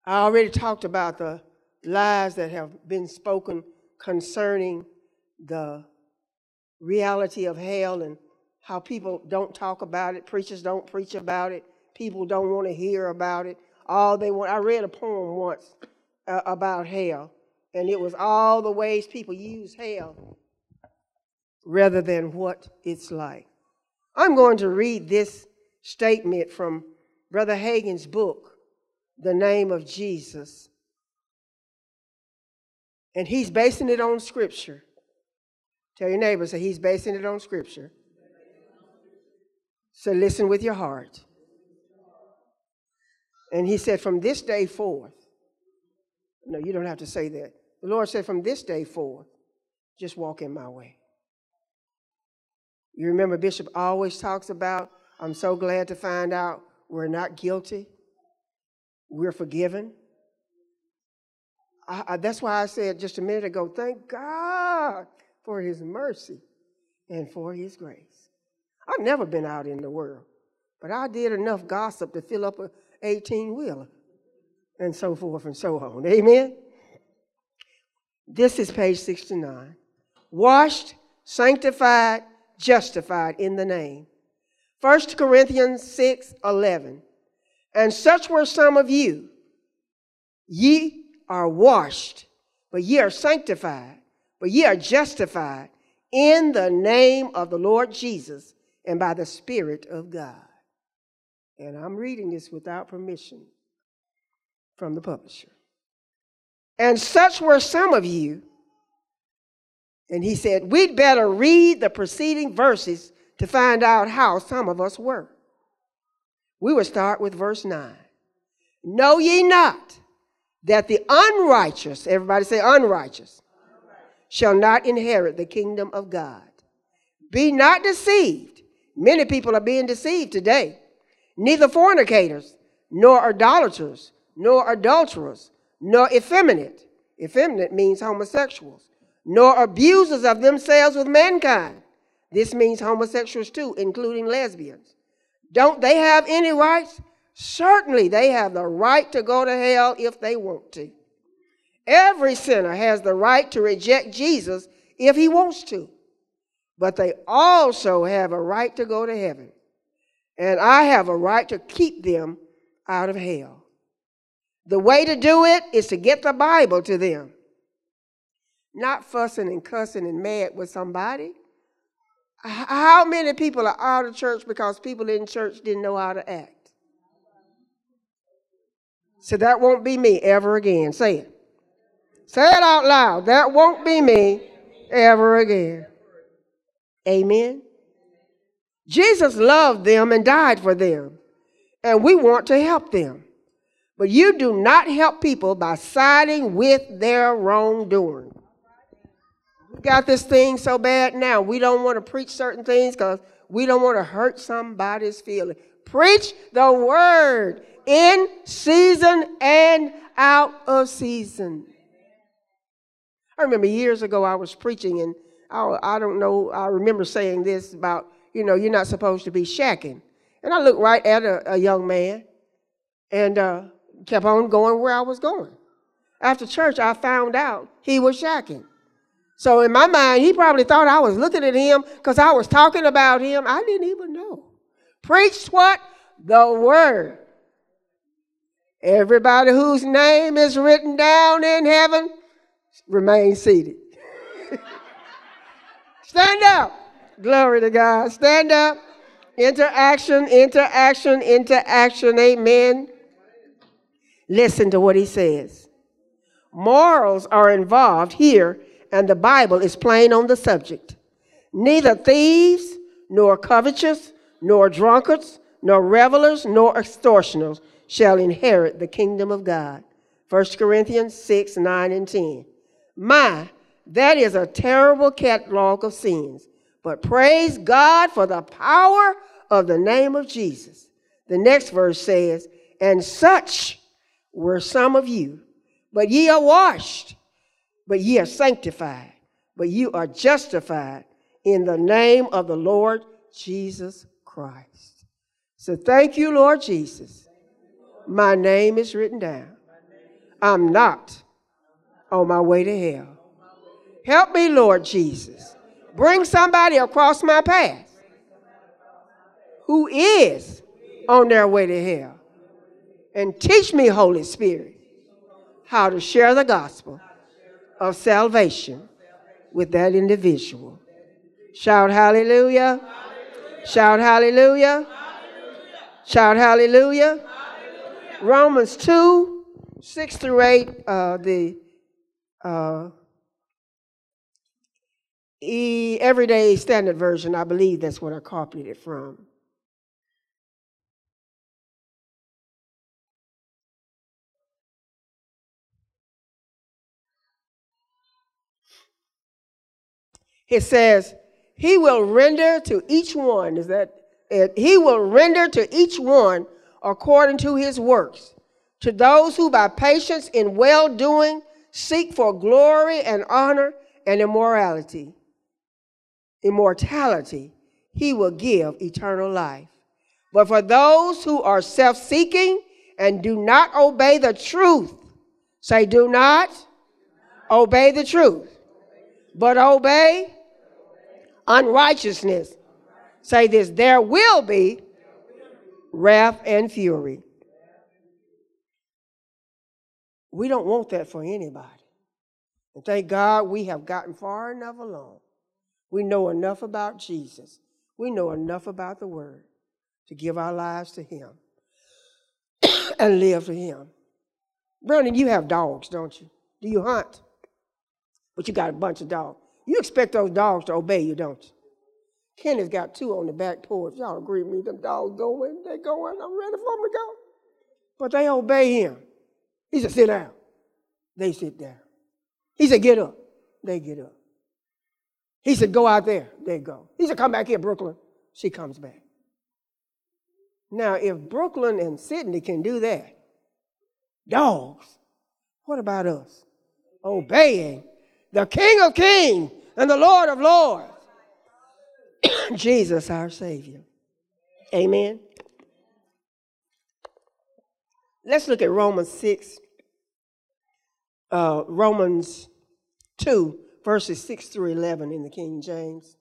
I already talked about the lies that have been spoken concerning the reality of hell and how people don't talk about it, preachers don't preach about it, people don't want to hear about it. All they want. I read a poem once about hell, and it was all the ways people use hell rather than what it's like. I'm going to read this statement from Brother Hagin's book, The Name of Jesus. And he's basing it on Scripture. Tell your neighbor, say he's basing it on Scripture. So listen with your heart. And he said, from this day forth, no, you don't have to say that. The Lord said, from this day forth, just walk in my way. You remember Bishop always talks about, I'm so glad to find out we're not guilty. We're forgiven. That's why I said just a minute ago, thank God for his mercy and for his grace. I've never been out in the world, but I did enough gossip to fill up a 18-wheeler and so forth and so on. Amen? This is page 69. Washed, sanctified, justified in the name. 1 Corinthians 6:11. And such were some of you. Ye are washed, but ye are sanctified, but ye are justified in the name of the Lord Jesus and by the Spirit of God. And I'm reading this without permission from the publisher. And such were some of you. And he said, we'd better read the preceding verses to find out how some of us were. We will start with verse 9. Know ye not that the unrighteous, everybody say unrighteous, shall not inherit the kingdom of God. Be not deceived. Many people are being deceived today. Neither fornicators, nor idolaters, nor adulterers, nor effeminate. Effeminate means homosexuals. Nor abusers of themselves with mankind. This means homosexuals too, including lesbians. Don't they have any rights? Certainly they have the right to go to hell if they want to. Every sinner has the right to reject Jesus if he wants to. But they also have a right to go to heaven. And I have a right to keep them out of hell. The way to do it is to get the Bible to them. Not fussing and cussing and mad with somebody. How many people are out of church because people in church didn't know how to act? So that won't be me ever again. Say it. Say it out loud. That won't be me ever again. Amen. Jesus loved them and died for them. And we want to help them. But you do not help people by siding with their wrongdoing. We got this thing so bad now. We don't want to preach certain things because we don't want to hurt somebody's feeling. Preach the word in season and out of season. I remember years ago I was preaching and I don't know, I remember saying this about, you're not supposed to be shacking. And I looked right at a young man and kept on going where I was going. After church, I found out he was shacking. So in my mind, he probably thought I was looking at him because I was talking about him. I didn't even know. Preached what? The word. Everybody whose name is written down in heaven, remain seated. Stand up. Glory to God. Stand up. Interaction, interaction, interaction. Amen. Listen to what he says. Morals are involved here, and the Bible is plain on the subject. Neither thieves, nor covetous, nor drunkards, nor revelers, nor extortioners shall inherit the kingdom of God. 1 Corinthians 6, 9, and 10. That is a terrible catalog of sins. But praise God for the power of the name of Jesus. The next verse says, and such were some of you, but ye are washed, but ye are sanctified, but you are justified in the name of the Lord Jesus Christ. So thank you, Lord Jesus. My name is written down I'm not on my way to hell. Help me, Lord Jesus. Bring somebody across my path who is on their way to hell. And teach me, Holy Spirit, how to share the gospel of salvation with that individual. Shout hallelujah. Shout hallelujah. Shout hallelujah. Romans 2, 6 through 8, the Everyday Standard Version, I believe that's what I copied it from. It says, he will render to each one, he will render to each one according to his works. To those who by patience in well-doing seek for glory and honor and immortality, he will give eternal life. But for those who are self-seeking and do not obey the truth, say, do not obey the truth, but obey unrighteousness. Say this, there will be wrath and fury. We don't want that for anybody. And thank God we have gotten far enough along. We know enough about Jesus. We know enough about the Word to give our lives to Him and live for Him. Brandon, you have dogs, don't you? Do you hunt? But you got a bunch of dogs. You expect those dogs to obey you, don't you? Kenny's got 2 on the back porch. Y'all agree with me? Them dogs going, they're going. I'm ready for them to go. But they obey him. He said, sit down. They sit down. He said, get up. They get up. He said, go out there. They go. He said, come back here, Brooklyn. She comes back. Now, if Brooklyn and Sydney can do that, dogs, what about us? Obeying the King of Kings and the Lord of Lords, Jesus our Savior. Amen. Let's look at Romans 2, verses 6 through 11 in the King James.